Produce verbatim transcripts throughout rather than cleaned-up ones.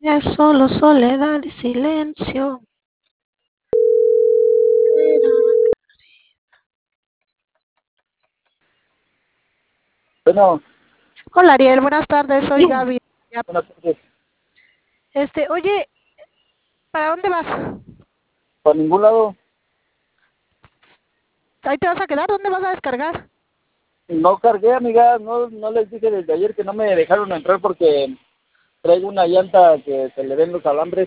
Ya es solo soledad y silencio. Bueno, Hola Ariel, buenas tardes, soy Gaby. Ya, buenas tardes. Este, oye, ¿para dónde vas? Por ningún lado, ¿Ahí te vas a quedar? ¿Dónde vas a descargar? no cargué, amiga. No, no les dije desde ayer que no me dejaron entrar porque traigo una llanta que se le ven los alambres.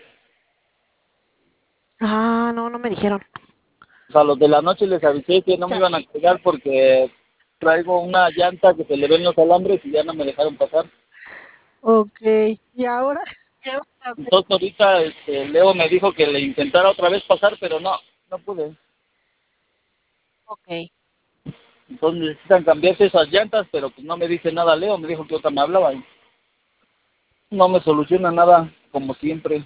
Ah, no, no me dijeron. O sea, los de la noche les avisé que no me iban a cargar porque traigo una llanta que se le ven los alambres y ya no me dejaron pasar. Ok, ¿y ahora? ¿Qué vas a hacer? Entonces ahorita este, Leo me dijo que le intentara otra vez pasar, pero no, no pude. Ok, Entonces necesitan cambiarse esas llantas, pero pues no me dice nada Leo, me dijo que otra me hablaba y no me soluciona nada, como siempre.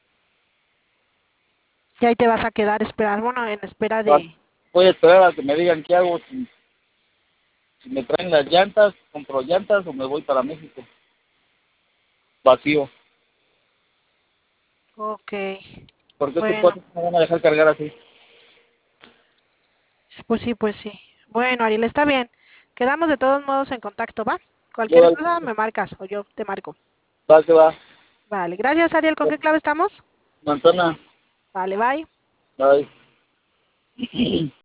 y ahí te vas a quedar esperar, bueno, en espera Va- de... Voy a esperar a que me digan qué hago, si, si me traen las llantas, compro llantas o me voy para México, vacío. Ok, ¿Por qué tú bueno, puedes me van a dejar cargar así? pues sí, pues sí. Bueno, Ariel, está bien. Quedamos de todos modos en contacto, ¿va? Cualquier Luego, cosa me marcas o yo te marco. va que va. Vale, gracias Ariel, ¿con qué clave estamos? Manzana, Vale, bye. bye.